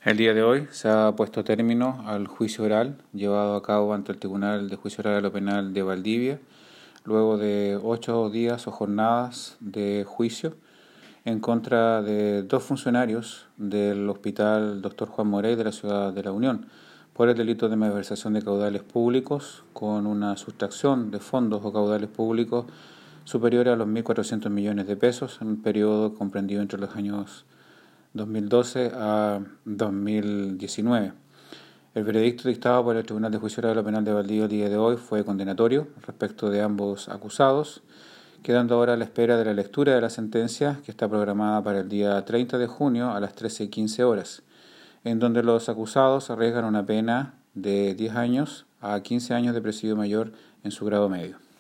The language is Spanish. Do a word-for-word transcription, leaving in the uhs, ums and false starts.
El día de hoy se ha puesto término al juicio oral llevado a cabo ante el Tribunal de Juicio Oral a lo Penal de Valdivia, luego de ocho días o jornadas de juicio en contra de dos funcionarios del Hospital Doctor Juan Morey de la Ciudad de la Unión por el delito de malversación de caudales públicos con una sustracción de fondos o caudales públicos superiores a los mil cuatrocientos millones de pesos en un periodo comprendido entre los años dos mil doce a dos mil diecinueve. El veredicto dictado por el Tribunal de Juicio Oral a lo Penal de Valdivia el día de hoy fue condenatorio respecto de ambos acusados, quedando ahora a la espera de la lectura de la sentencia que está programada para el día treinta de junio a las trece y quince horas, en donde los acusados arriesgan una pena de diez años a quince años de presidio mayor en su grado medio.